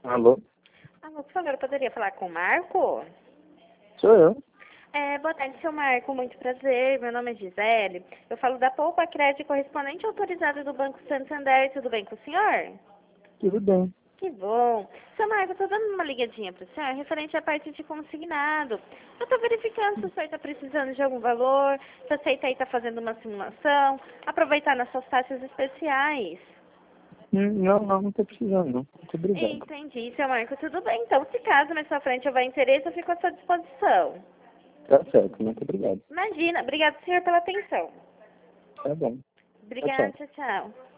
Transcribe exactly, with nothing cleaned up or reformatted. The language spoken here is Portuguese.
Alô? Alô, por favor, eu poderia falar com o Marco? Sou eu. É, boa tarde, seu Marco. Muito prazer. Meu nome é Gisele. Eu falo da Poupa Crédito, correspondente autorizado do Banco Santander. Tudo bem com o senhor? Tudo bem. Que bom. Seu Marco, eu tô dando uma ligadinha pro senhor referente à parte de consignado. Eu tô verificando se o senhor tá precisando de algum valor, se aceita aí tá fazendo uma simulação, aproveitar nas suas taxas especiais. Hum, Não, não, não estou precisando, não. Muito obrigado. Entendi, seu Marco. Tudo bem. Então, se caso na sua frente houver interesse, eu fico à sua disposição. Tá certo, muito obrigado. Imagina. Obrigado, senhor, pela atenção. Tá bom. Tchau, Obrigada, tchau. tchau, tchau.